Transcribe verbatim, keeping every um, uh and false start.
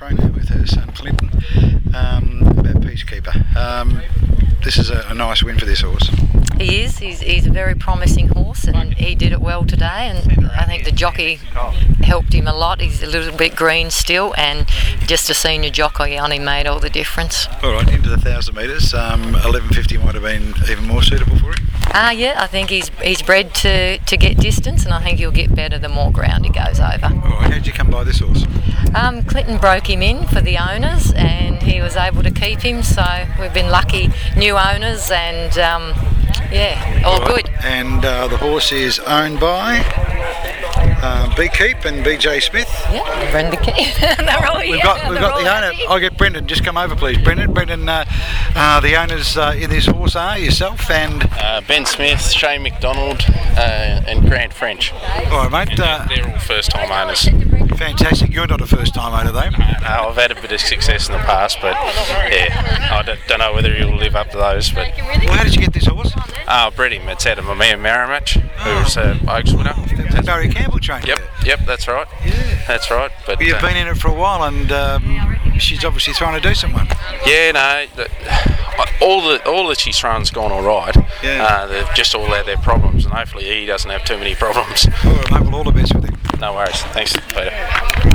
trainer with her son Clinton, um, about Peacekeeper. Um, this is a, a nice win for this horse. He is. He's, he's a very promising horse, and he did it well today. And I think the jockey helped him a lot. He's a little bit green still, and just a senior jockey on him made all the difference. All right, into the thousand metres. Um, eleven fifty might have been even more suitable for him. Ah, uh, yeah. I think he's he's bred to, to get distance, and I think he'll get better the more ground he goes over. All right, how did you come by this horse? Um, Clinton broke him in for the owners, and he was able to keep him. So we've been lucky, new owners, and. Um, Yeah, all, all right. Good. And uh, the horse is owned by uh, B Keep and B J Smith. Yeah, Brenda Keep. all, we've yeah, got, we've got the owner. I'll get Brendan. Just come over, please, Brendan. Brendan, uh, uh, the owners uh, in this horse are yourself and uh, Ben Smith, Shane McDonald, uh, and Grant French. All right, mate. Uh, they're all first-time owners. Fantastic. You're not a first-time owner, though. Uh, I've had a bit of success in the past, but yeah, I don't, don't know whether he'll live up to those. But well, how did you get this horse? I uh, bred him. It's out of my man Marramatch, who's a uh, Oaks winner. That's Barry Campbell trained. Yep, there. yep, that's right. Yeah, that's right. But well, you've uh, been in it for a while, and um, she's obviously thrown a decent one. Yeah, no, the, all the all that she's thrown's gone all right. Yeah. Uh, they've just all had their problems, and hopefully he doesn't have too many problems. All right, mate. Well, all the best with him. No worries. Thanks, Peter.